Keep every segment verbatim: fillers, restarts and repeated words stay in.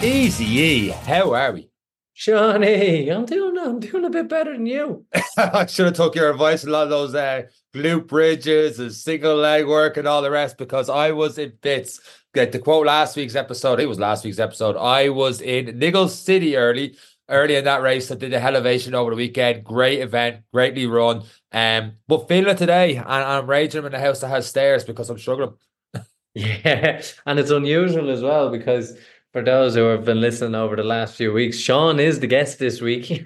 Easy E, how are we? Shawnee, I'm doing I'm doing a bit better than you. I should have took your advice on a lot of those uh, glute bridges and single leg work and all the rest because I was in bits. Get to quote last week's episode, it was last week's episode. I was in Niggle City early, early in that race. I did the elevation over the weekend. Great event, greatly run. Um, but feeling it today, and I'm raging in a house that has stairs because I'm struggling. Yeah, and it's unusual as well because for those who have been listening over the last few weeks, Sean is the guest this week.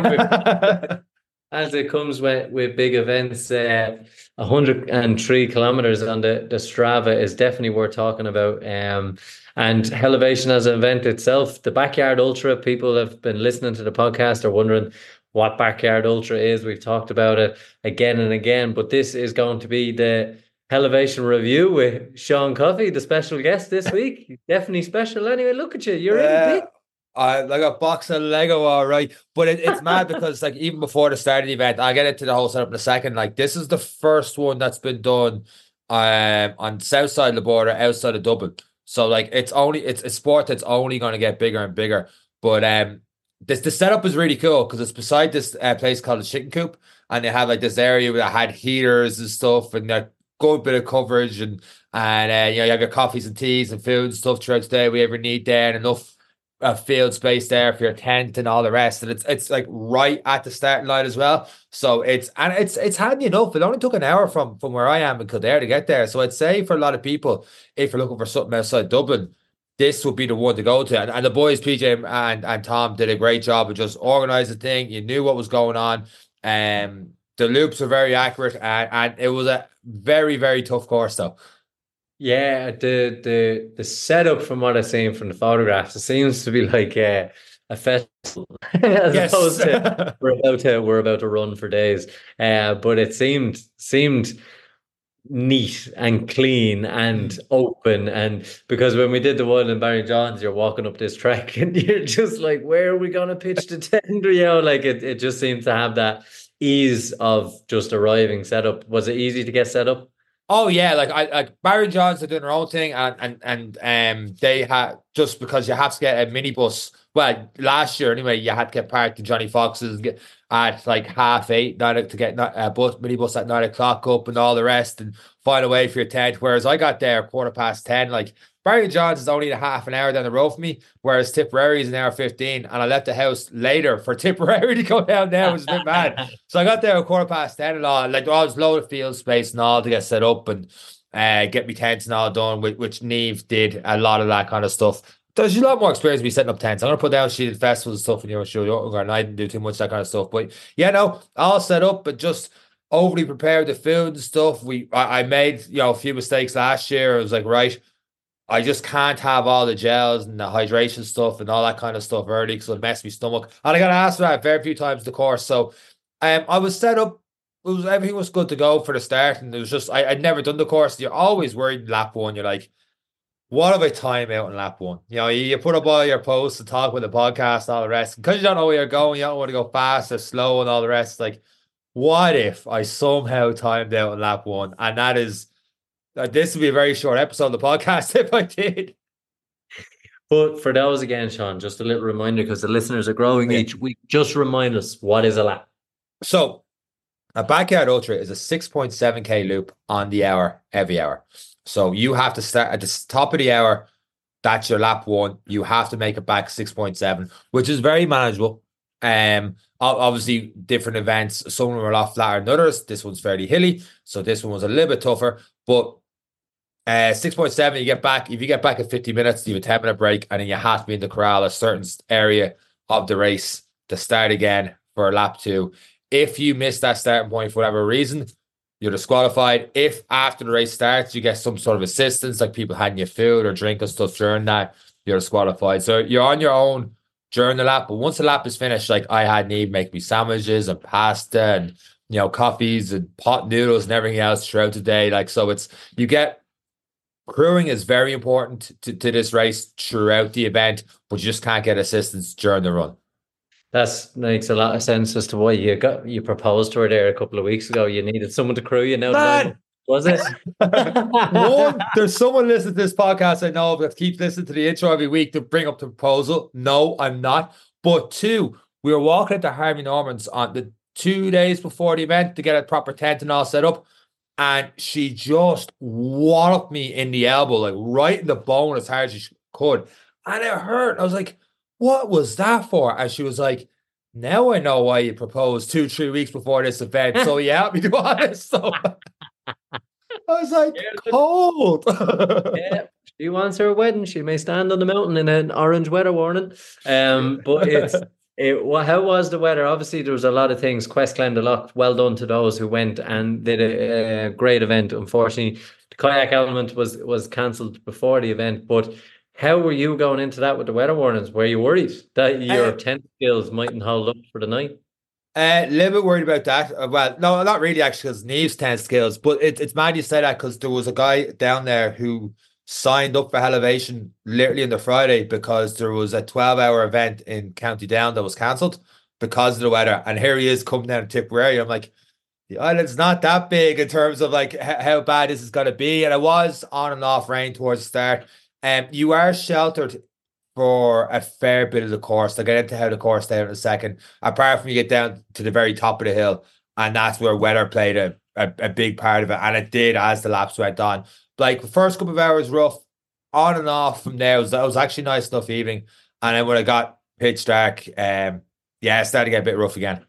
As it comes with, with big events, uh, one hundred three kilometers on the, the Strava is definitely worth talking about. Um, and Elevation as an event itself, the Backyard Ultra, people have been listening to the podcast are wondering what Backyard Ultra is. We've talked about it again and again, but this is going to be the Elevation review with Sean Coffey, the special guest this week. Definitely special. Anyway, look at you. You're Yeah. in big. I like a box of Lego, all right. But it, it's mad because, like, even before the start of the event, I'll get into the whole setup in a second. Like, this is the first one that's been done um, on the south side of the border, outside of Dublin. So, like, it's only it's a sport that's only going to get bigger and bigger. But um, this the setup is really cool because it's beside this uh, place called the Chicken Coop, and they have like this area that had heaters and stuff, and they're good bit of coverage, and and uh, you know, you have your coffees and teas and food and stuff throughout the day we ever need there, and enough uh, field space there for your tent and all the rest. And it's it's like right at the starting line as well. So it's and it's it's handy enough. It only took an hour from from where I am in Kildare to get there. So I'd say for a lot of people, if you're looking for something outside Dublin, this would be the one to go to. And, and the boys, P J and, and Tom, did a great job of just organizing the thing. You knew what was going on. Um, the loops are very accurate, and, and it was a very, very tough course, though. Yeah, the the the setup from what I've seen from the photographs, it seems to be like a, a festival as Yes. opposed to we're about to we're about to run for days. Uh, but it seemed seemed neat and clean and Mm. open, and because when we did the one in Barry Johns, you're walking up this track and you're just like, where are we gonna pitch the tent? You know, like it it just seems to have that ease of just arriving set up. Was it easy to get set up? Oh yeah, like I like Barry Johns are doing their own thing, and and and um they had just because you have to get a minibus. Well, last year anyway, you had to get parked in Johnny Fox's and get at like half eight, nine to get a bus minibus at nine o'clock up and all the rest, and find a way for your tent. Whereas I got there quarter past ten. Like Barry Johns is only a half an hour down the road from me, whereas Tipperary is an hour fifteen, and I left the house later for Tipperary to go down there, which is a bit mad. So I got there at quarter past ten and all. Like, I was load of field space and all to get set up and uh, get me tents and all done, which, which Neve did a lot of that kind of stuff. There's a lot more experience me setting up tents. I'm gonna put down sheeted festivals and stuff when you're sure younger, and I didn't do too much of that kind of stuff. But yeah, no, all set up, but just overly prepared the food and stuff. We I, I made you know a few mistakes last year. I was like, right, I just can't have all the gels and the hydration stuff and all that kind of stuff early because it'll mess my stomach. And I got asked for that a very few times the course. So um, I was set up. It was everything was good to go for the start, and it was just I, I'd never done the course. You're always worried in lap one. You're like, what if I time out in lap one? You know, you, you put up all your posts and talk with the podcast, all the rest. Because you don't know where you're going, you don't want to go fast or slow and all the rest. Like, what if I somehow timed out in lap one? And that is, uh, this would be a very short episode of the podcast if I did. But for those again, Sean, just a little reminder because the listeners are growing Yeah. each week. Just remind us, what is a lap? So, a Backyard Ultra is a six point seven K loop on the hour, every hour. So you have to start at the top of the hour. That's your lap one. You have to make it back six point seven, which is very manageable. Um, obviously, different events. Some of them are a lot flatter than others. This one's fairly hilly, so this one was a little bit tougher. But uh, six point seven, you get back. If you get back at fifty minutes, you have a ten minute break, and then you have to be in the corral a certain area of the race to start again for lap two. If you miss that starting point for whatever reason, you're disqualified. If after the race starts, you get some sort of assistance, like people handing you food or drink and stuff during that, you're disqualified. So you're on your own during the lap. But once the lap is finished, like I had Neve make me sandwiches and pasta and, you know, coffees and pot noodles and everything else throughout the day. Like, so it's, you get, crewing is very important to, to this race throughout the event, but you just can't get assistance during the run. That makes a lot of sense as to why you got you proposed to her there a couple of weeks ago. You needed someone to crew you now. Man, Was it? One, there's someone listening to this podcast I know that keeps listening to the intro every week to bring up the proposal. No, I'm not. But two, we were walking into Harvey Norman's on the two days before the event to get a proper tent and all set up. And she just walloped me in the elbow, like right in the bone as hard as she could. And it hurt. I was like, what was that for? And she was like, now I know why you proposed two, three weeks before this event. So you helped me to be honest. So I was like, cold. Yeah, she wants her wedding. She may stand on the mountain in an orange weather warning. Um, but it's it. Well, how was the weather? Obviously, there was a lot of things. Quest Clan de Loch. Well done to those who went and did a, a great event. Unfortunately, the kayak element was was cancelled before the event. But how were you going into that with the weather warnings? Were you worried that your uh, tent skills mightn't hold up for the night? A uh, little bit worried about that. Uh, well, no, not really actually, because Neve's tent skills. But it, it's mad you say that because there was a guy down there who signed up for Elevation literally on the Friday because there was a twelve-hour event in County Down that was cancelled because of the weather. And here he is coming down to Tipperary. I'm like, the island's not that big in terms of like h- how bad this is going to be. And it was on and off rain towards the start. And um, you are sheltered for a fair bit of the course. I'll get into how the course down in a second. Apart from you get down to the very top of the hill, and that's where weather played a, a, a big part of it. And it did as the laps went on. Like the first couple of hours rough, on and off from there. It was, it was actually nice enough evening. And then when it got pitch dark, um, yeah, it started to get a bit rough again.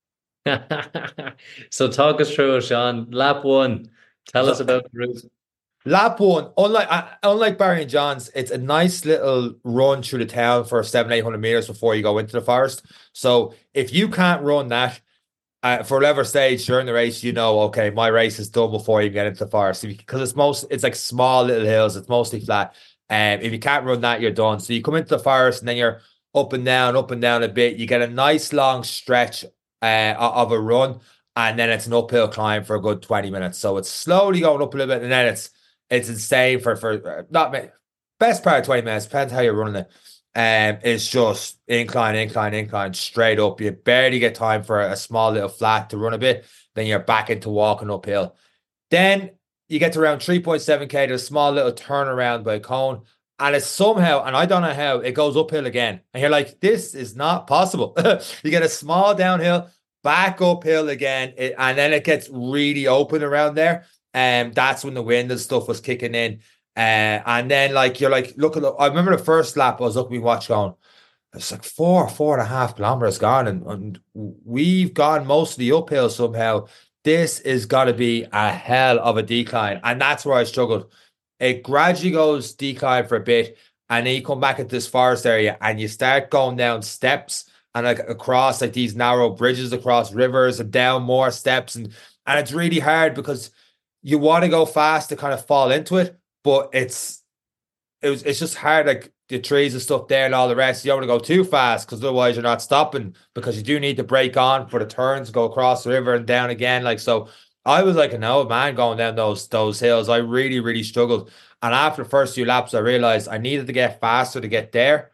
So talk us through it, Sean. Lap one. Tell so, us about the route. Lap one, unlike uh, unlike Barry and John's, it's a nice little run through the town for seven, eight hundred meters before you go into the forest. So if you can't run that uh, for whatever stage during the race, you know, okay, my race is done before you get into the forest because it's most it's like small little hills, it's mostly flat. And um, if you can't run that, you're done. So you come into the forest and then you're up and down, up and down a bit. You get a nice long stretch uh, of a run, and then it's an uphill climb for a good twenty minutes. So it's slowly going up a little bit, and then it's It's insane for for not best part of twenty minutes. Depends how you're running it. Um, it's just incline, incline, incline, straight up. You barely get time for a small little flat to run a bit. Then you're back into walking uphill. Then you get to around three point seven K. There's a small little turnaround by a cone, and it's somehow, and I don't know how, it goes uphill again. And you're like, this is not possible. You get a small downhill, back uphill again, it, and then it gets really open around there. And um, that's when the wind and stuff was kicking in. Uh, and then, like, you're like, look at the, I remember the first lap, I was looking at my watch going, it's like four, four and a half kilometers gone. And, and we've gone most of the uphill somehow. This is got to be a hell of a decline. And that's where I struggled. It gradually goes decline for a bit. And then you come back at this forest area and you start going down steps and like across like these narrow bridges across rivers and down more steps. And, and it's really hard because you want to go fast to kind of fall into it, but it's it was it's just hard, like the trees and stuff there and all the rest. You don't want to go too fast because otherwise you're not stopping, because you do need to break on for the turns, go across the river and down again. Like, so I was like an old man going down those those hills. I really, really struggled. And after the first few laps, I realized I needed to get faster to get there,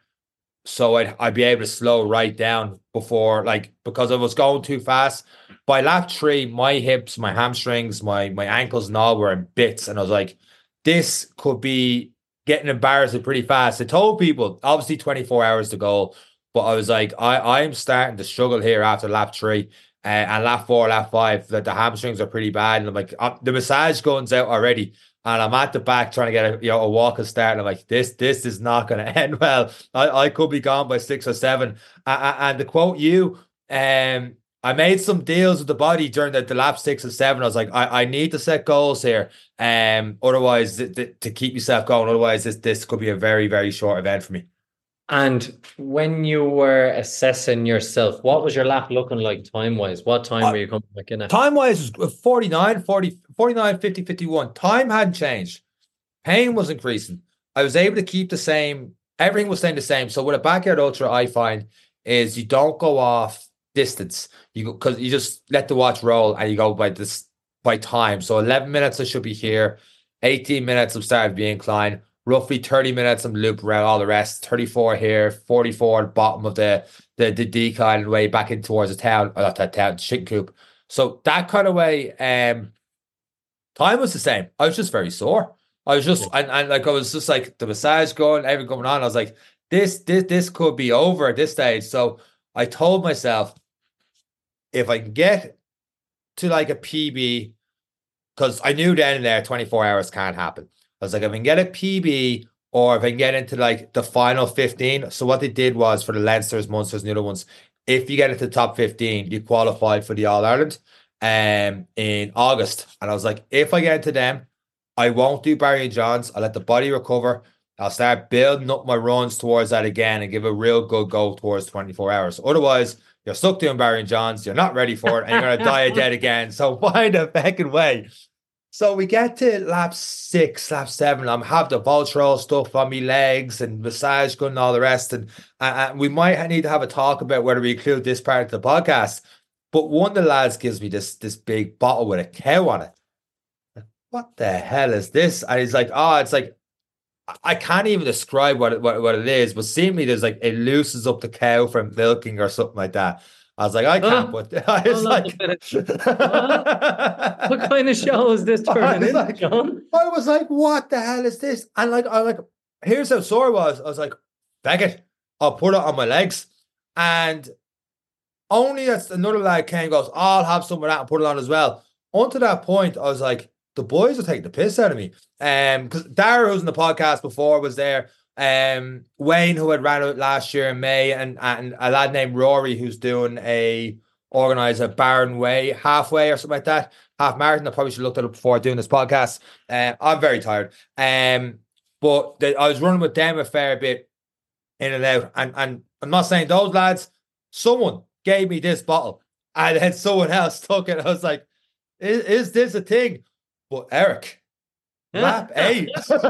so I'd, I'd be able to slow right down before, like, because I was going too fast. By lap three, my hips, my hamstrings, my my ankles and all were in bits. And I was like, this could be getting embarrassing pretty fast. I told people, obviously twenty-four hours to go, but I was like, I, I'm starting to struggle here after lap three. Uh, and lap four, lap five, that the hamstrings are pretty bad. And I'm like, uh, the massage gun's out already. And I'm at the back trying to get a, you know, a walking start. And I'm like, this this is not going to end well. I, I could be gone by six or seven. Uh, and to quote you, um, I made some deals with the body during the, the lap six or seven. I was like, I, I need to set goals here. Um, otherwise, th- th- to keep yourself going. Otherwise, this this could be a very, very short event for me. And when you were assessing yourself, what was your lap looking like time-wise? What time uh, were you coming back in at? Time-wise was forty-nine, forty, forty-nine, fifty, fifty-one. Time hadn't changed. Pain was increasing. I was able to keep the same. Everything was staying the same. So with a backyard ultra, I find is you don't go off distance. You go, because you just let the watch roll and you go by this by time. So eleven minutes I should be here. eighteen minutes I'm starting to be inclined. Roughly thirty minutes I'm loop around all the rest. thirty-four here, forty-four at the bottom of the the, the decline way back in towards the town, or not that town, Chicken Coop. So that kind of way, um, Time was the same. I was just very sore. I was just Yeah. and, and like I was just like the massage going, everything going on. I was like, this this this could be over at this stage. So I told myself, if I can get to like a P B, because I knew then and there twenty-four hours can't happen. I was like, if I can get a P B or if I can get into like the final fifteen. So what they did was for the Leinsters, Munsters, and the other ones, if you get into the top fifteen, you qualified for the All Ireland um in August. And I was like, if I get into them, I won't do Barry and Johns. I'll let the body recover. I'll start building up my runs towards that again and give a real good go towards twenty-four hours. Otherwise, you're stuck doing Barry and Johns. You're not ready for it, and you're gonna die a dead again. So find a fucking way. So we get to lap six, lap seven. I'm have the Voltron stuff on me legs and massage gun and all the rest. And, and we might need to have a talk about whether we include this part of the podcast. But one of the lads gives me this, this big bottle with a cow on it. What the hell is this? And he's like, oh, it's like, I can't even describe what it, what, what it is, but seemingly there's like, it loosens up the cow from milking or something like that. I was like, I can't Oh, put I was like, what? What kind of show is this turning into, like, John? I was like, what the hell is this? And like, I like, here's how sore I was. I was like, bag it. I'll put it on my legs. And only as another lad came and goes, oh, I'll have some of that and put it on as well. Unto that point, I was like, the boys are taking the piss out of me. Um, because Dara, who's in the podcast before, was there. Um, Wayne, who had ran out last year in May, and, and a lad named Rory, who's doing a organize a Barron Way halfway or something like that, half marathon. I probably should have looked at it before doing this podcast. Um, I'm very tired. Um, but the, I was running with them a fair bit in and out, and and I'm not saying those lads. Someone gave me this bottle, and then someone else took it. I was like, "Is, is this a thing?" But Eric. Lap eight.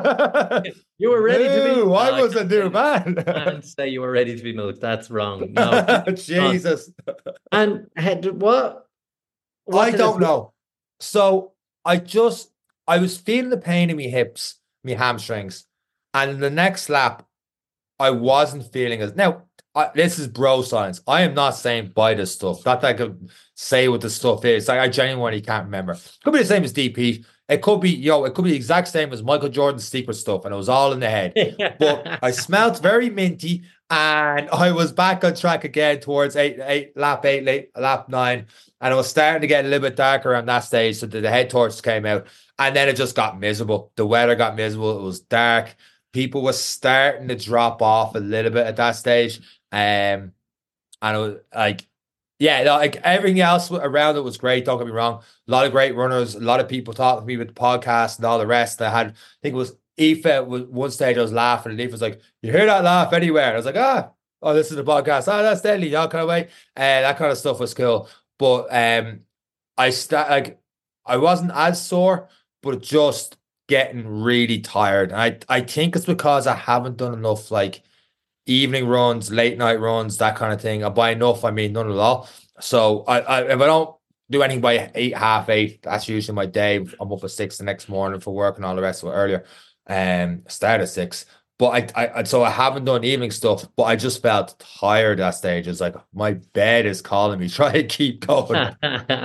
You were ready no, to be. I was a new man. And say you were ready to be milked. That's wrong. No, Jesus. And had what? what I did don't it- know. So I just I was feeling the pain in my hips, my hamstrings, and in the next lap, I wasn't feeling as now. I, this is bro science. I am not saying buy this stuff. Not that I could say what the stuff is. Like I genuinely can't remember. Could be the same as D P. It could be, yo, it could be the exact same as Michael Jordan's secret stuff, and it was all in the head. But I smelt very minty, and I was back on track again towards eight, eight, lap eight, late, lap nine, and it was starting to get a little bit darker on that stage. So the, the head torches came out, and then it just got miserable. The weather got miserable. It was dark. People were starting to drop off a little bit at that stage, um, and it was like. Yeah, like everything else around it was great. Don't get me wrong. A lot of great runners, a lot of people talking to me with the podcast and all the rest. I had, I think it was Aoife, was one stage I was laughing, and Aoife was like, you hear that laugh anywhere? And I was like, ah, oh, this is the podcast. Oh, that's deadly, y'all kind of way. And that kind of stuff was cool. But um, I start like I wasn't as sore, but just getting really tired. And I, I think it's because I haven't done enough like evening runs, late night runs, that kind of thing. And by enough, I mean none at all. So I, I if I don't do anything by eight, half eight, that's usually my day. I'm up at six the next morning for work and all the rest of it earlier. Um, start at six. But I, I, so I haven't done evening stuff, but I just felt tired at that stage. It's like my bed is calling me. Try to keep going.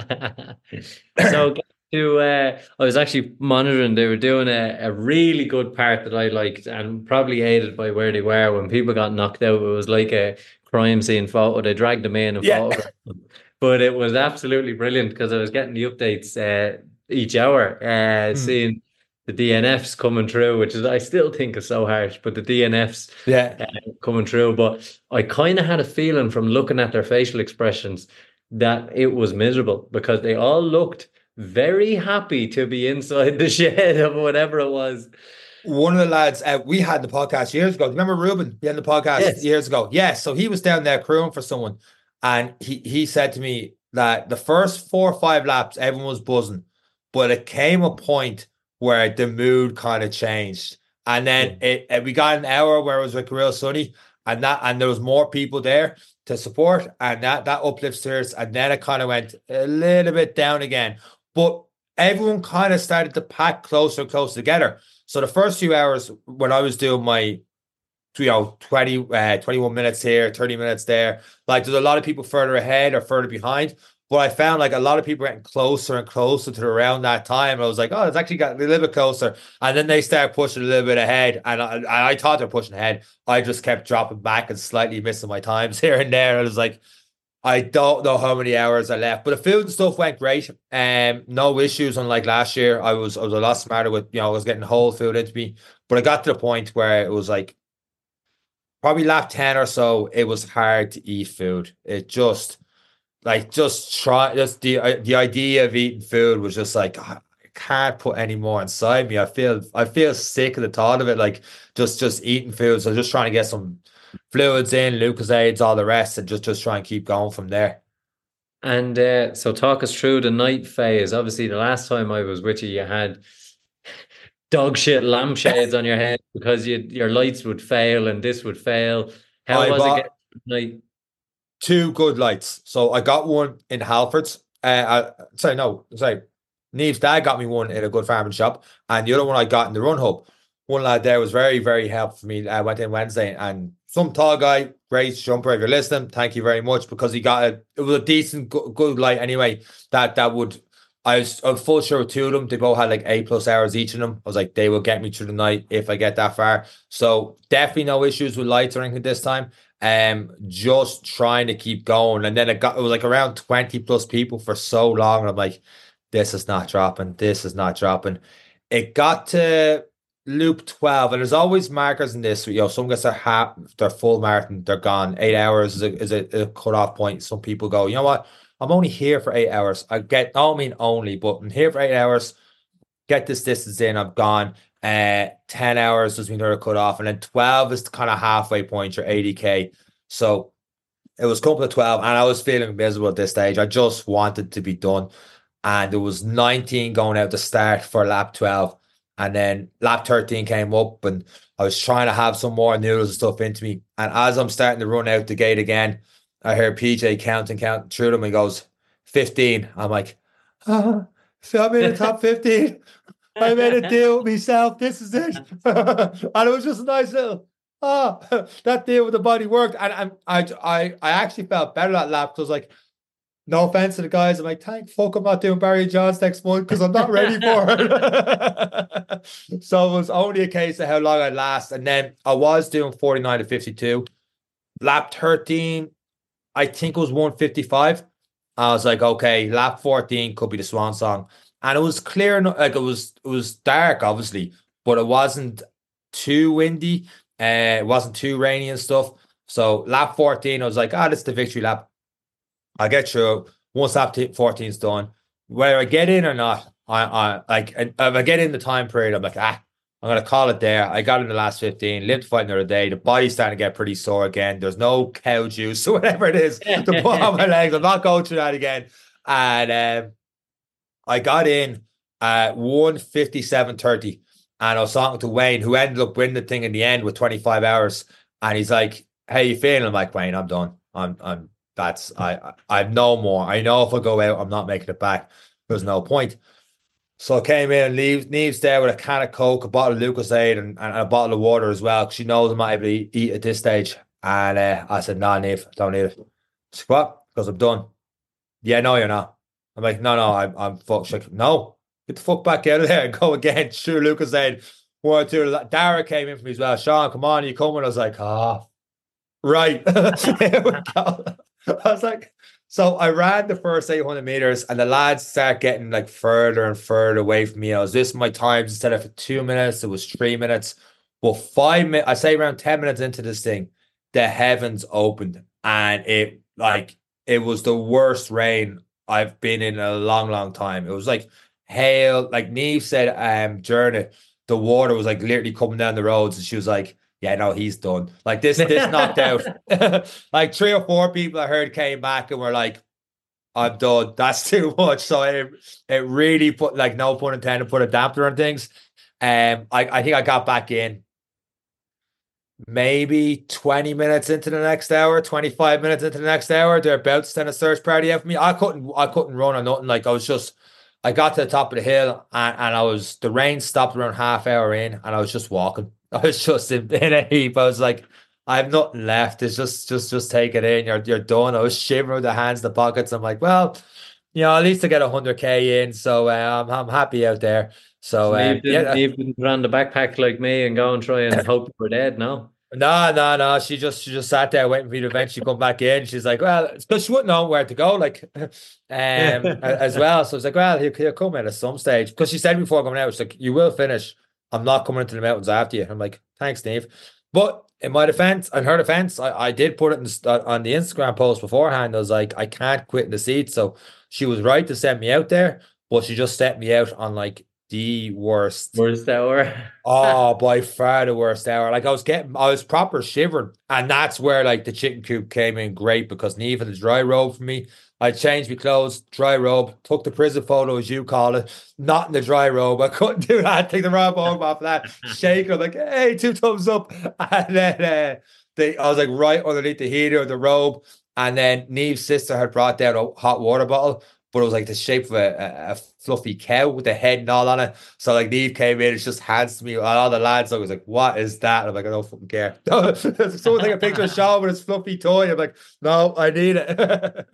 So to uh, I was actually monitoring. They were doing a, a really good part that I liked, and probably aided by where they were when people got knocked out. It was like a crime scene photo. They dragged them in and Yeah. photographed them. But it was absolutely brilliant because I was getting the updates uh, each hour, uh, Hmm. seeing the D N Fs coming through, which is I still think is so harsh, but the D N Fs Yeah. uh, coming through. But I kind of had a feeling from looking at their facial expressions that it was miserable because they all looked very happy to be inside the shed of whatever it was. One of the lads, uh, we had the podcast years ago. Remember Ruben? He had the podcast Yes. years ago. Yeah, so he was down there crewing for someone, and he he said to me that the first four or five laps, everyone was buzzing, but it came a point where the mood kind of changed, and then it, it we got an hour where it was like real sunny, and that and there was more people there to support, and that that uplifts spirits, and then it kind of went a little bit down again, but everyone kind of started to pack closer and closer together. So the first few hours when I was doing my, you know, twenty, uh, twenty-one minutes here, thirty minutes there, like there's a lot of people further ahead or further behind. But I found like a lot of people were getting closer and closer to around that time. I was like, oh, it's actually got a little bit closer. And then they start pushing a little bit ahead. And I, and I thought they're pushing ahead. I just kept dropping back and slightly missing my times here and there. I was like, I don't know how many hours I left, but the food and stuff went great. Um, no issues. Unlike last year, I was I was a lot smarter with, you know, I was getting whole food into me. But I got to the point where it was like probably lap ten or so. It was hard to eat food. It just like just try just the uh, the idea of eating food was just like, "Ah, I can't put any more inside me. I feel I feel sick of the thought of it. Like just just eating food. So just trying to get some fluids in, Lucozades, all the rest, and just just try and keep going from there. And uh, so talk us through the night phase. Obviously, the last time I was with you, you had dog shit lampshades on your head because you your lights would fail and this would fail. How I was it bought getting night? two good lights. So I got one in Halfords. Uh, I, sorry, no, sorry. Neve's dad got me one in a good farming shop, and the other one I got in the Run Hub. One lad there was very, very helpful for me. I went in Wednesday, and some tall guy, great jumper. If you're listening, thank you very much, because he got a it was a decent, good, good light anyway. That that would I was, I was full sure with two of them. They both had like eight plus hours each of them. I was like, they will get me through the night if I get that far. So definitely no issues with lights or anything this time. Um, just trying to keep going. And then it got it was like around twenty plus people for so long. And I'm like, this is not dropping. This is not dropping. It got to loop twelve, and there's always markers in this. You know, some guys are half, they're full marathon, they're gone. Eight hours is a is a, a cutoff point. Some people go, you know what? I'm only here for eight hours. I get, I don't mean only, but I'm here for eight hours. Get this distance in, I'm gone. Uh, ten hours does mean they're a cut off, and then twelve is the kind of halfway point, your eighty K. So it was couple of twelve, and I was feeling miserable at this stage. I just wanted to be done. And there was nineteen going out to start for lap twelve. And then lap thirteen came up, and I was trying to have some more noodles and stuff into me. And as I'm starting to run out the gate again, I hear P J counting, counting through them. He goes, fifteen. I'm like, ah, so I'm in the top fifteen. I made a deal with myself. This is it. And it was just a nice little, ah, that deal with the body worked. And, and I, I, I actually felt better that lap, because like, no offense to the guys, I'm like, thank fuck I'm not doing Barry Johns next month, because I'm not ready for it. So it was only a case of how long I'd last. And then I was doing forty-nine to fifty-two. Lap thirteen, I think it was one fifty-five. I was like, okay, lap fourteen could be the swan song. And it was clear enough, like it was it was dark, obviously, but it wasn't too windy. Uh, it wasn't too rainy and stuff. So lap fourteen, I was like, ah, oh, this is the victory lap. I get through. Once lap fourteen is done, whether I get in or not, I, I like if I get in the time period, I'm like, ah, I'm gonna call it there. I got in the last fifteen, lived to fight another day. The body's starting to get pretty sore again. There's no cow juice or whatever it is to put on my legs. I'm not going through that again. And um, I got in at one fifty-seven thirty, and I was talking to Wayne, who ended up winning the thing in the end with twenty-five hours. And he's like, "How you feeling?" I'm like, "Wayne, I'm done. I'm I'm." That's I I know more. I know if I go out, I'm not making it back. There's no point. So I came in and leaves Neve's there with a can of Coke, a bottle of Lucozade, and, and a bottle of water as well, because she knows I'm not able to eat, eat at this stage. And uh, I said, "Nah, Neve, don't need it." She said, "What?" Because I'm done. "Yeah, no, you're not." I'm like, "No, no, I'm I'm fucked." She's like, "No, get the fuck back out of there and go again." Sure, Lucozade. One or two. Dara came in for me as well. "Sean, come on, are you coming?" I was like, "Oh, right." Here we go. I was like, so I ran the first eight hundred meters, and the lads start getting like further and further away from me. I was this my times instead of for two minutes, it was three minutes. Well, five minutes, I say around ten minutes into this thing, the heavens opened, and it like it was the worst rain I've been in a long, long time. It was like hail, like Neve said, um, during it, the water was like literally coming down the roads, and she was like, "Yeah, no, he's done." Like this, this knocked out. Like three or four people I heard came back and were like, "I'm done. That's too much." So it, it really put, like, no pun intended, put a damper on things. Um, I, I think I got back in maybe twenty minutes into the next hour, twenty-five minutes into the next hour. They're about to send a search party out for me. I couldn't, I couldn't run or nothing. Like I was just, I got to the top of the hill, and, and I was, the rain stopped around half hour in, and I was just walking. I was just in, in a heap. I was like, I have nothing left. It's just, just, just take it in. You're, you're done. I was shivering with the hands in the pockets. I'm like, well, you know, at least I get a hundred k in, so uh, I'm, I'm happy out there. So Neve um, didn't yeah, Neve didn't put on the backpack like me and go and try and hope you were dead, no? no, no, no. She just, she just sat there waiting for me to eventually come back in. She's like, well, it's because she wouldn't know where to go, like, um, a- as well. So I was like, well, he'll, he'll come in at some stage because she said before coming out, she's like, you will finish. I'm not coming into the mountains after you. I'm like, thanks, Neve. But in my defense, in her defense, I, I did put it in the, st- on the Instagram post beforehand. I was like, I can't quit in the seat. So she was right to send me out there, but she just sent me out on like the worst. Worst hour. Oh, by far the worst hour. Like I was getting, I was proper shivering, and that's where like the chicken coop came in great because Neve had a dry robe for me. I changed my clothes, dry robe, took the prison photo as you call it, not in the dry robe. I couldn't do that. Take the robe off after that, shake her like, hey, two thumbs up, and then uh, they, I was like right underneath the heater of the robe, and then Neve's sister had brought down a hot water bottle. But it was like the shape of a, a, a fluffy cow with the head and all on it. So like Neve came in, it's just hands to me. All the lads, I was like, "What is that?" I'm like, "I don't fucking care." Someone take a picture of Sean with his fluffy toy. I'm like, "No, I need it."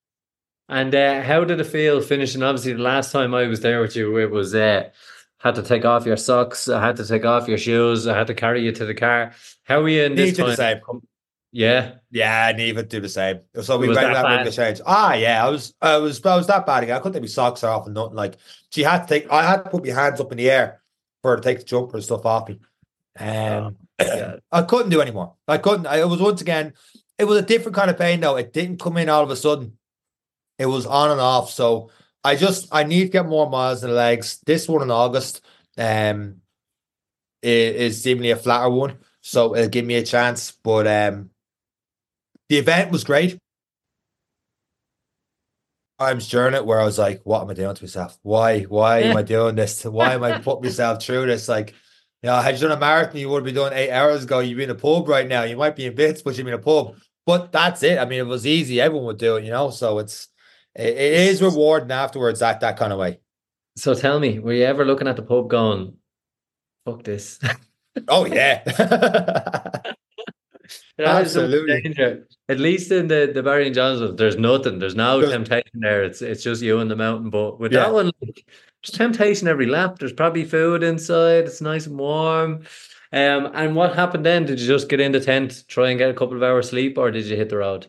And uh, how did it feel finishing? Obviously, the last time I was there with you, it was uh, had to take off your socks, I had to take off your shoes, I had to carry you to the car. How were you in this Neve did the time? same. Yeah, Yeah, Neve would do the same. So it we was went that that room to bad. change. Ah, yeah, I was, I was, I was that bad again. I couldn't take my socks off and nothing. Like she had to take, I had to put my hands up in the air for her to take the jumper and stuff off me. Oh, Um, yeah. I couldn't do anymore. I couldn't. I, it was once again, it was a different kind of pain though. It didn't come in all of a sudden. It was on and off. So I just I need to get more miles in the legs. This one in August, um, is, is seemingly a flatter one, so it'll give me a chance. But um, the event was great. Times during it where I was like, what am I doing to myself? Why? Why am I doing this? Why am I putting myself through this? Like, you know, had you done a marathon, you would be doing eight hours ago. You'd be in a pub right now. You might be in bits, but you'd be in a pub. But that's it. I mean, it was easy. Everyone would do it, you know. So it's it, it is rewarding afterwards that that kind of way. So tell me, were you ever looking at the pub going, "Fuck this"? Oh yeah. That is the Absolutely. danger. At least in the the Barry and Johnsons, there's nothing. There's no Just temptation there. It's it's just you and the mountain. But with that yeah. one, like, there's temptation every lap. There's probably food inside. It's nice and warm. Um, and what happened then? Did you just get in the tent, try and get a couple of hours sleep, or did you hit the road?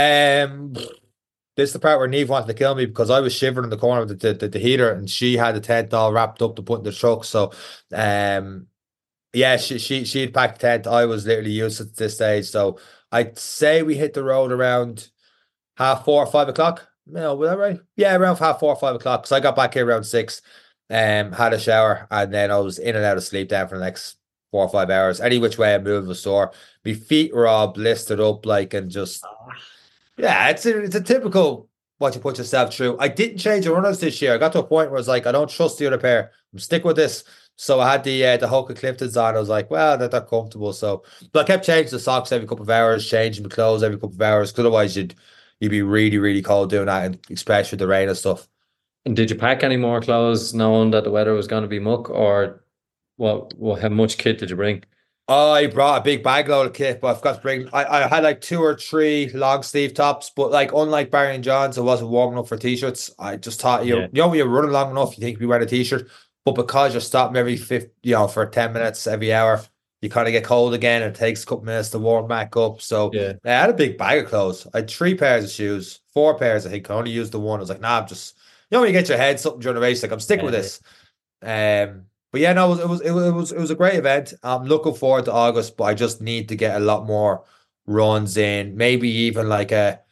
Um this is the part where Neve wanted to kill me because I was shivering in the corner of the, the, the, the heater and she had the tent all wrapped up to put in the truck. So um yeah, she she she'd packed the tent. I was literally useless at this stage. So I'd say we hit the road around half four or five o'clock. No, was that right? Yeah, around half four or five o'clock. Because I got back here around six, um, had a shower, and then I was in and out of sleep then for the next four or five hours. Any which way I moved was sore. My feet were all blistered up, like, and just yeah, it's a, it's a typical what you put yourself through. I didn't change the runners this year. I got to a point where I was like, I don't trust the other pair. I'm stick with this. So I had the uh, the Hoka Cliftons on. I was like, well, they're not comfortable. So, but I kept changing the socks every couple of hours, changing the clothes every couple of hours. Because otherwise, you'd you'd be really really cold doing that, and especially with the rain and stuff. And did you pack any more clothes knowing that the weather was going to be muck, or what? What? How much kit did you bring? I brought a big bag load of kit, but I've got to bring. I, I had like two or three long sleeve tops, but like unlike Barry and Johns, it wasn't warm enough for t-shirts. I just thought you Yeah. you know when you're running long enough, you think you wear a t-shirt, but because you're stopping every fifth, you know, for ten minutes every hour, you kind of get cold again. And it takes a couple minutes to warm back up. So Yeah. I had a big bag of clothes. I had three pairs of shoes, four pairs. I think I only used the one. I was like, nah, I'm just you know when you get your head something during the race, like I'm sticking with Uh, this. Um, but yeah, no, it was, it was it was it was a great event. I'm looking forward to August, but I just need to get a lot more runs in. Maybe even like a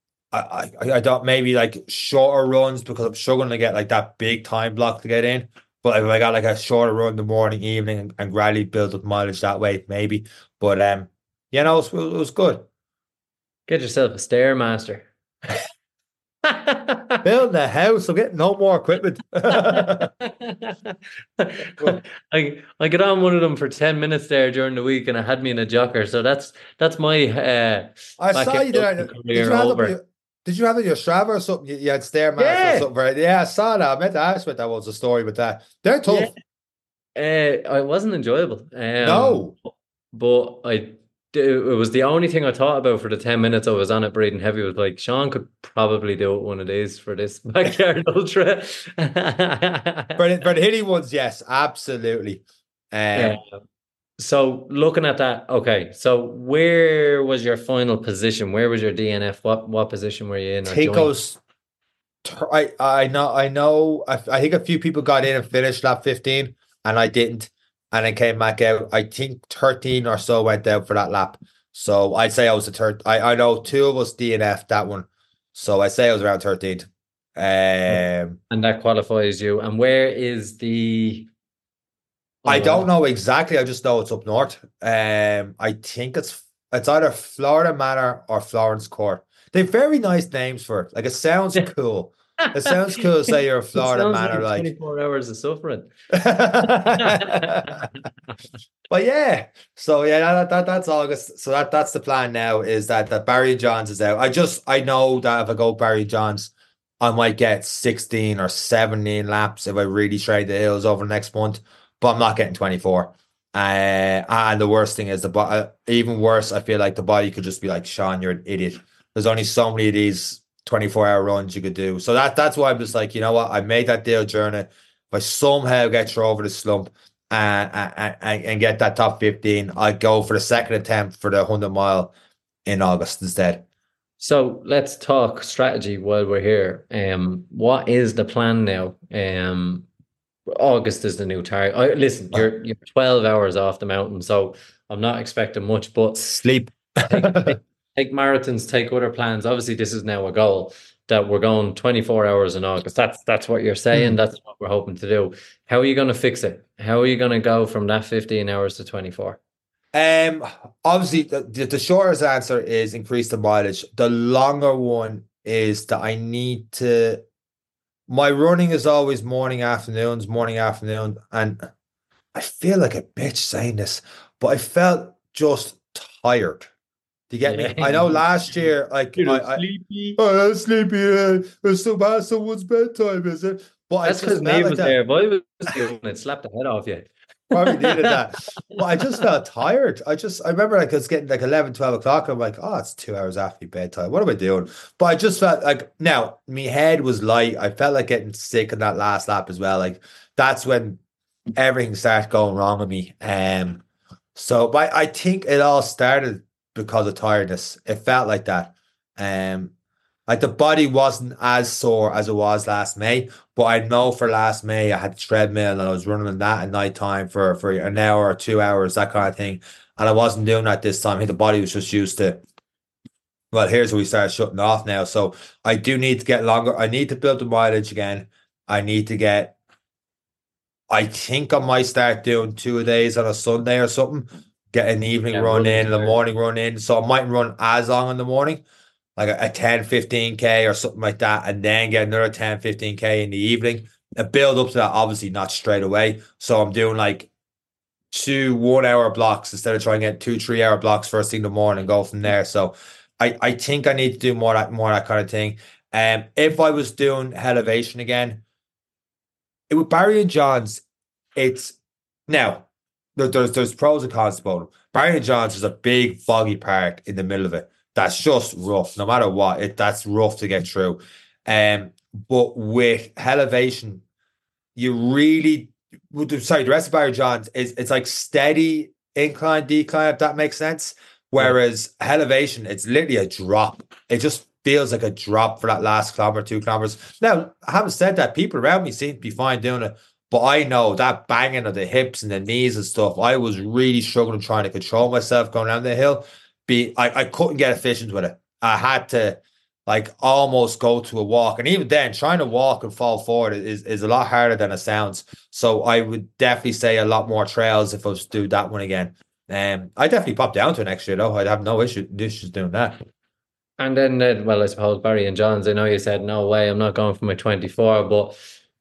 I I, I don't maybe like shorter runs because I'm struggling to get like that big time block to get in. But if I got like a shorter run in the morning, evening, and, and gradually build up mileage that way, maybe. But um, yeah, no, it was, it was good. get yourself a Stairmaster. Building a house, I'm getting no more equipment. Well, I I got on one of them for ten minutes there during the week and it had me in a jocker. So that's that's my uh I back saw end you there. Did career you have it? over. Did you have it in your Strava or something? You, you had Stairmaster or Yeah, something, right? Yeah, I saw that. I meant to ask what that was the story with that. They're yeah. tough. Uh, it wasn't enjoyable. Um, No. but I it was the only thing I thought about for the ten minutes I was on it breathing heavy. Was like, Sean could probably do it one of these for this backyard ultra. For the, for the hilly ones, yes, absolutely. Yeah. Um, So looking at that, okay. So where was your final position? Where was your D N F? What what position were you in or think I joint? was, I, I know, I know, I, I think a few people got in and finished lap fifteen, and I didn't, and then came back out. I think thirteen or so went out for that lap. So I'd say I was the third. I, I know two of us D N F that one. So I'd say I was around thirteen. Um, And that qualifies you. And where is the I oh, don't know exactly. I just know it's up north. Um, I think it's it's either Florida Manor or Florence Court. They've very nice names for it. Like, it sounds cool. It sounds cool to say you're a it Florida sounds Manor, like like. twenty-four hours of suffering. But yeah, so yeah, that, that that's August. So that that's the plan now, is that that Barry Johns is out. I just I know that if I go Barry Johns, I might get sixteen or seventeen laps if I really trade the hills over the next month. But I'm not getting twenty-four. Uh, and the worst thing is the body. Even worse, I feel like the body could just be like, Sean, you're an idiot. There's only so many of these twenty-four hour runs you could do. So that that's why I'm just like, you know what? I made that deal journey. If I somehow get through over the slump and, and, and, and get that top fifteen, I go for the second attempt for the one hundred mile in August instead. So let's talk strategy while we're here. Um, what is the plan now? Um, August is the new target. I, listen, you're you're twelve hours off the mountain, so I'm not expecting much, but Sleep. take, take, take marathons, take other plans. Obviously, this is now a goal that we're going twenty-four hours in August. That's that's what you're saying. Mm. That's what we're hoping to do. How are you going to fix it? How are you going to go from that fifteen hours to twenty-four? Um, obviously, the, the, the shortest answer is increase the mileage. The longer one is that I need to. My running is always morning, afternoons, morning, afternoon, and I feel like a bitch saying this, but I felt just tired. Do you get me? I know last year, like, You're I, I, sleepy. oh, I'm sleepy. Uh, it's so bad. Someone's bedtime, is it? But That's I because just felt Nate like was that. there. If I was doing it, slapped the head off you. Probably needed that. But I just felt tired. I just, I remember like it's getting like eleven, twelve o'clock. I'm like, oh, it's two hours after bedtime. What am I doing? But I just felt like, now, my head was light. I felt like getting sick in that last lap as well. Like, that's when everything started going wrong with me. Um, so, but I think it all started because of tiredness. It felt like that. Um, like the body wasn't as sore as it was last May, but I know for last May I had the treadmill and I was running on that at night time for, for an hour or two hours, that kind of thing. And I wasn't doing that this time. I think the body was just used to, well, here's where we start shutting off now. So I do need to get longer. I need to build the mileage again. I need to get, I think I might start doing two days on a Sunday or something, get an evening Yeah, run running in, and a tired. morning run in. So I might run as long in the morning, like a, a ten, fifteen K or something like that, and then get another ten, fifteen K in the evening. A build up to that, obviously not straight away. So I'm doing like two one hour blocks instead of trying to get two, three hour blocks first thing in the morning and go from there. So I, I think I need to do more that more that kind of thing. Um, if I was doing elevation again, it would Barry and Johns, it's now there, there's there's pros and cons to both. Barry and Johns is a big foggy park in the middle of it. That's just rough. No matter what, it that's rough to get through. Um, but with elevation, you really with the- sorry, the rest of Barry Johns is it's like steady incline, decline, if that makes sense. Whereas elevation, it's literally a drop. It just feels like a drop for that last kilometer, two kilometers. Now, I haven't said that. People around me seem to be fine doing it. But I know that banging of the hips and the knees and stuff, I was really struggling trying to control myself going down the hill. Be I, I couldn't get efficient with it. I had to like almost go to a walk. And even then, trying to walk and fall forward is, is a lot harder than it sounds. So I would definitely say a lot more trails if I was to do that one again. Um, I definitely pop down to it next year though. I'd have no issue issues doing that. And then, uh, well, I suppose Barry and Johns, I know you said, no way, I'm not going for my twenty-four, but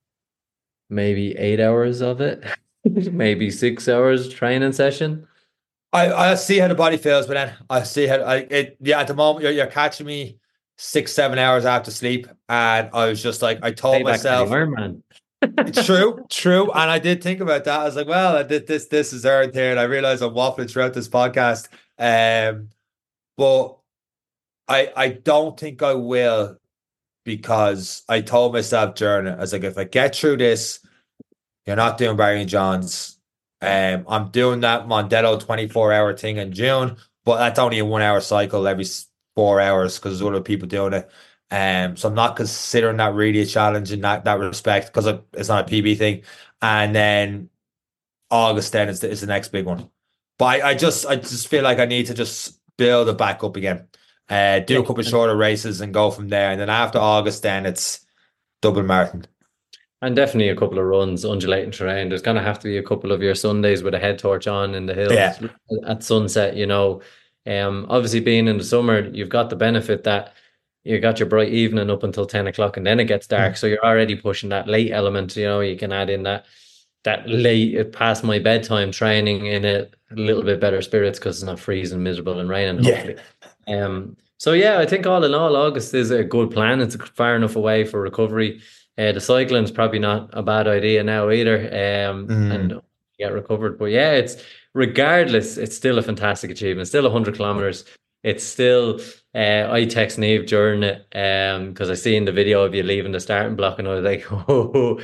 maybe eight hours of it, maybe six hours training session. I I see how the body feels, but then I see how I it yeah, at the moment you're, you're catching me six, seven hours after sleep. And I was just like, I told Payback myself, Ironman. it's true, true. And I did think about that. I was like, well, I did this, this is earned here. And I realized I'm waffling throughout this podcast. Um, but I I don't think I will because I told myself during it, I was like, if I get through this, you're not doing Barry Johns. Um, I'm doing that Mondello twenty-four hour thing in June, but that's only a one hour cycle every four hours because there's other people doing it. Um, so I'm not considering that really a challenge in that, that respect because it's not a P B thing. And then August then is the, is the next big one. But I, I just I just feel like I need to just build it back up again. Uh, do a couple of shorter races and go from there. And then after August, then it's Dublin Marathon. And definitely a couple of runs, undulating terrain. There's going to have to be a couple of your Sundays with a head torch on in the hills yeah. at sunset, you know. Um, obviously, being in the summer, you've got the benefit that you got your bright evening up until ten o'clock and then it gets dark. Mm. So you're already pushing that late element, you know. You can add in that that late past my bedtime training in a little bit better spirits because it's not freezing, miserable and raining, hopefully. Yeah. Um, so, yeah, I think all in all, August is a good plan. It's far enough away for recovery. Uh, the cycling is probably not a bad idea now either, um, mm. and get recovered. But yeah, it's regardless, it's still a fantastic achievement. It's still one hundred kilometers. It's still. Uh, I text Niamh during it um because I seen the video of you leaving the starting block, and I was like, "Oh,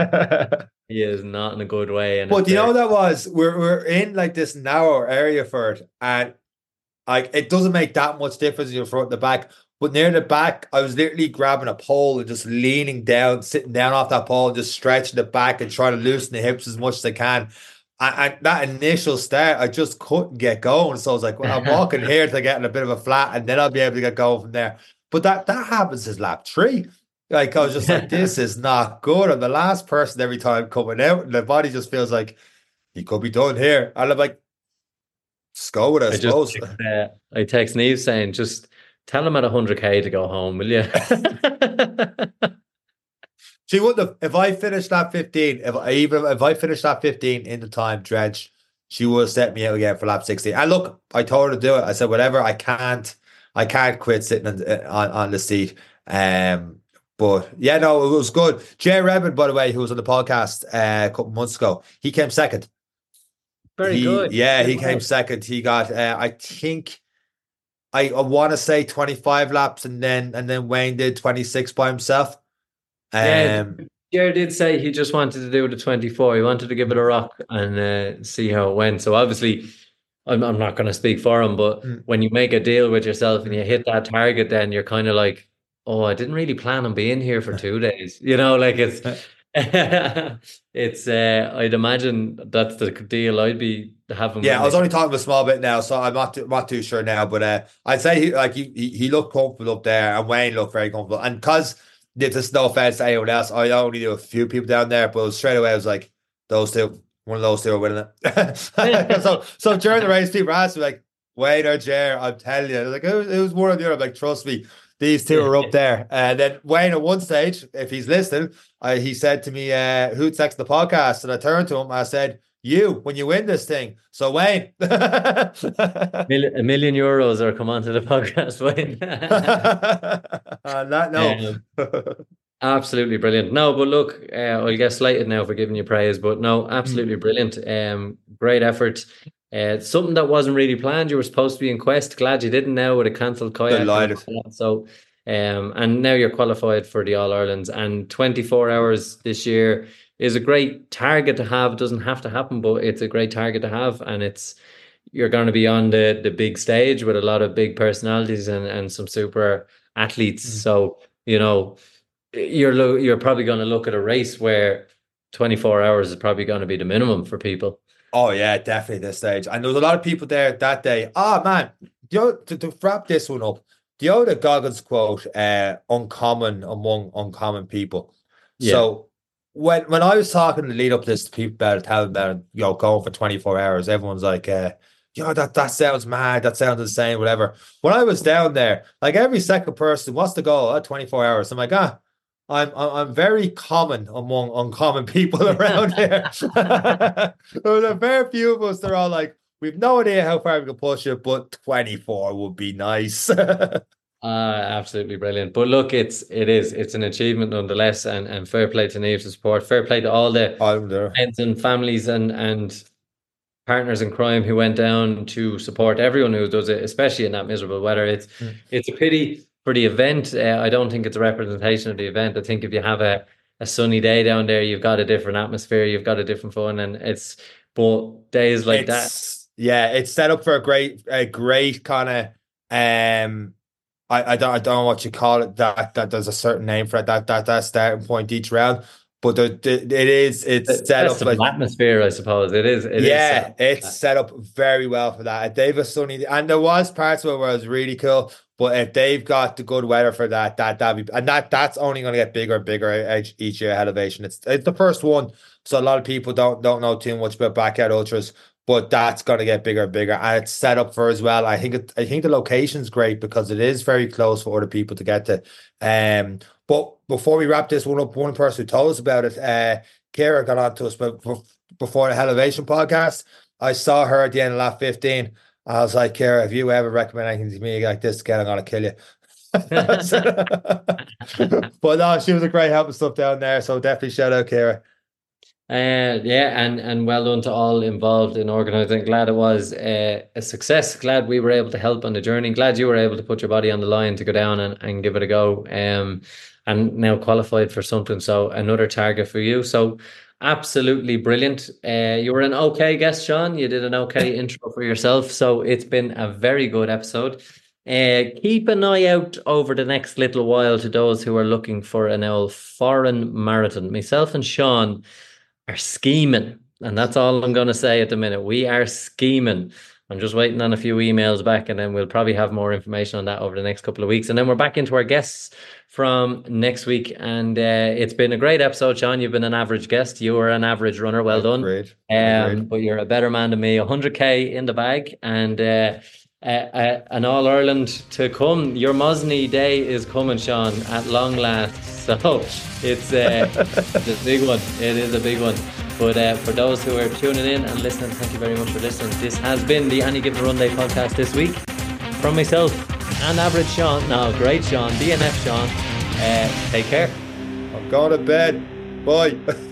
he is not in a good way." And but you know what that was we're we're in like this narrow area for it, and like it doesn't make that much difference in your front and the back. But near the back, I was literally grabbing a pole and just leaning down, sitting down off that pole, and just stretching the back and trying to loosen the hips as much as I can. And, and that initial start, I just couldn't get going. So I was like, well, I'm walking here to get in a bit of a flat, and then I'll be able to get going from there. But that that happens as lap three. Like, I was just like, this is not good. I'm the last person every time coming out, and the body just feels like, he could be done here. And I'm like, just go with it, I, I suppose. Just, uh, I text Niamh saying, just tell him at one hundred K to go home, will you? She wouldn't have. If I finished that fifteen, if I even if I finished that fifteen in the time dredge, she would have set me out again for lap sixteen. And look, I told her to do it. I said, whatever, I can't, I can't quit sitting on, on, on the seat. Um, but yeah, no, it was good. Jay Redmond, by the way, who was on the podcast uh, a couple months ago, he came second. Very he, good. Yeah, Very he well. came second. He got, uh, I think. I, I want to say twenty-five laps, and then and then Wayne did twenty-six by himself. Um, yeah, Jared did say he just wanted to do the twenty-four. He wanted to give it a rock and uh, see how it went. So obviously, I'm I'm not going to speak for him, but mm. when you make a deal with yourself and you hit that target, then you're kind of like, oh, I didn't really plan on being here for two days. You know, like it's it's. Uh, I'd imagine that's the deal I'd be having. Yeah, I was only talking a small bit now, so I'm not too, not too sure now. But uh, I'd say he like he he looked comfortable up there, and Wayne looked very comfortable. And because there's no offense to anyone else, I only knew a few people down there, but straight away I was like, those two, one of those two are winning it. so so during the race, people asked me like, Wayne or Jer, I'm telling you, like it was, it was one or the other. I'm like, trust me, these two are up there. And then Wayne at one stage, if he's listening, uh, he said to me, uh, who'd text the podcast? And I turned to him and I said, you, when you win this thing. So Wayne. a million euros or come on to the podcast, Wayne. On that note. Um, absolutely brilliant. No, but look, uh, I'll get slighted now for giving you praise, but no, absolutely mm. brilliant. Um, great effort. Uh, something that wasn't really planned. You were supposed to be in Quest. Glad you didn't now with a cancelled kayak. So, um, and now you're qualified for the All Irelands, and twenty-four hours this year is a great target to have. It doesn't have to happen, but it's a great target to have, and it's you're going to be on the the big stage with a lot of big personalities and and some super athletes. Mm. So you know you're lo- you're probably going to look at a race where twenty-four hours is probably going to be the minimum for people. Oh yeah, definitely this stage. And there was a lot of people there that day. Oh man, you know, to, to wrap this one up, the other Goggins quote, uh, uncommon among uncommon people. Yeah. So when when I was talking to lead up this to people about it, telling about it, you know, going for twenty-four hours, everyone's like, uh, you know, that, that sounds mad, that sounds insane, whatever. When I was down there, like every second person, what's the goal? Oh, twenty-four hours. I'm like, ah, I'm I'm very common among uncommon people around here. There's a fair few of us that are all like, we've no idea how far we can push it, but twenty-four would be nice. uh, absolutely brilliant. But look, it's it is it's an achievement nonetheless, and, and fair play to Niamh's support. Fair play to all the friends and families and and partners in crime who went down to support everyone who does it, especially in that miserable weather. It's Mm. it's a pity for the event. Uh, I don't think it's a representation of the event. I think if you have a, a sunny day down there, you've got a different atmosphere, you've got a different fun, and it's but days like that. It's yeah, it's set up for a great a great kind of um I, I don't I don't know what you call it, that that there's a certain name for it, that that that starting point each round. But the, the, it is it's It's set up festival like atmosphere, I suppose. It is. It is set yeah, up like it's that. set up very well for that. If they've a sunny, and there was parts of it where it was really cool, but if they've got the good weather for that, that that be and that that's only going to get bigger and bigger each, each year. Elevation, it's it's the first one, so a lot of people don't don't know too much about backyard ultras, but that's going to get bigger and bigger, and it's set up for as well. I think it, I think the location's great because it is very close for other people to get to. Um, but before we wrap this one up, one person who told us about it, uh, Kira got on to us, but before the Elevation podcast. I saw her at the end of lap fifteen. I was like, Kara, if you ever recommend anything to me like this again, I'm gonna kill you. But no, she was a great help and stuff down there. So definitely shout out Kara. Uh, yeah, and and well done to all involved in organising. Glad it was uh, a success. Glad we were able to help on the journey. Glad you were able to put your body on the line to go down and, and give it a go. Um, and now qualified for something. So another target for you. So absolutely brilliant. Uh, you were an okay guest, Sean. You did an okay intro for yourself. So it's been a very good episode. Uh, keep an eye out over the next little while to those who are looking for an old foreign marathon. Myself and Sean are scheming, and that's all I'm going to say at the minute. We are scheming. I'm just waiting on a few emails back, and then we'll probably have more information on that over the next couple of weeks. And then we're back into our guests from next week. And uh, it's been a great episode, Sean. You've been an average guest. You were an average runner. Well done. Great. Um, but you're a better man than me. one hundred K in the bag, and uh, uh, uh, an All Ireland to come. Your Mosney day is coming, Sean, at long last. So it's, uh, it's a big one. It is a big one. But uh, for those who are tuning in and listening, thank you very much for listening. This has been the Any Given Run Day podcast this week. From myself and average Sean, no, great Sean, D N F Sean. Uh, take care. I'm going to bed. Bye.